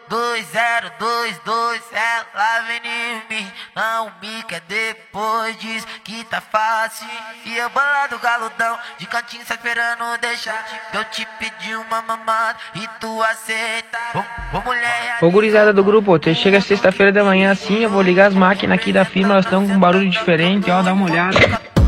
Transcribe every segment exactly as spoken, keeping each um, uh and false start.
dois zero dois dois, ela vem em mim, não me quer depois, diz que tá fácil. E eu bolado galudão, de cantinho só esperando deixar eu te pedir uma mamada e tu aceita. Ô, ô mulher. Ô gurizada do grupo, você chega sexta-feira da manhã assim, eu vou ligar as máquinas aqui da firma, elas estão com um barulho diferente, ó, dá uma olhada.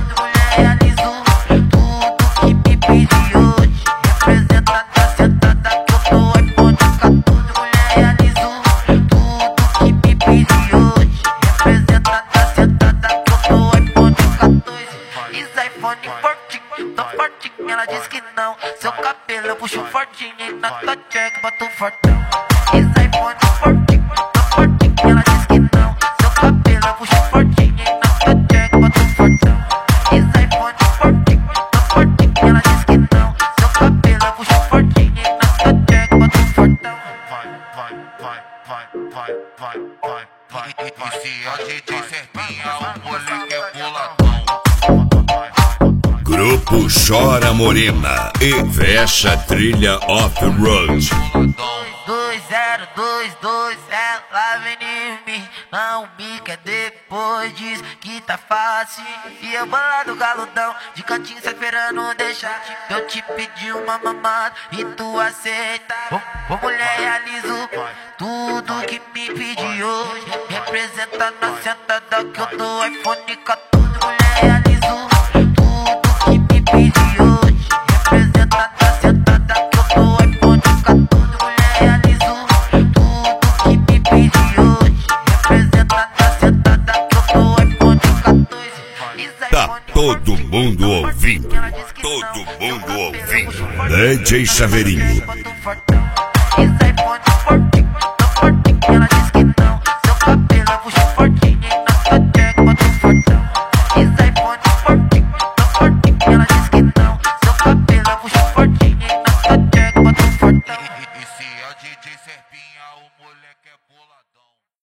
Ela diz que não, seu cabelo eu puxo fortinho e na tua check boto fortão. Esse iPhone fortinho, tô fortinho. Ela diz que não, seu cabelo eu puxo fortinho e na tua check boto fortão. Esse iPhone fortinho, tô fortinho. Ela diz que não, seu cabelo eu puxo fortinho e na tua check boto fortão. Vai, vai, vai, vai, vai, vai, vai, vai. E se a D J Serpinha, o moleque é boladão. Grupo Chora Morena e fecha trilha off-road. dois zero dois dois, ela vem em mim, não me quer depois, diz que tá fácil. E eu bolado galudão, de cantinho só esperando deixar eu te pedir uma mamada e tu aceita. Ô, ô mulher, realizo tudo que me pediu, representa na sentada que eu dou iPhone quatorze. Mulher, realizo Tá todo mundo ouvindo, todo mundo ouvindo. D J Chaveirinho.